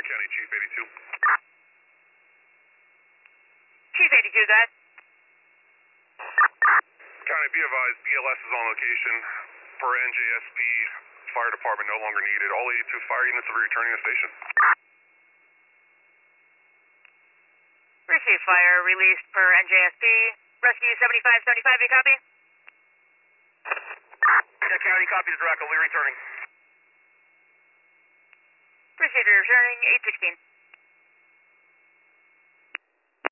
County, Chief 82. Chief 82, go ahead. County, be advised, BLS is on location for NJSP. Fire department no longer needed. All 82 fire units will be returning to station. Receive fire released per NJSP. Rescue 7575, you copy? Yeah, County, copy the Draco. We're returning. Appreciate your returning, 816.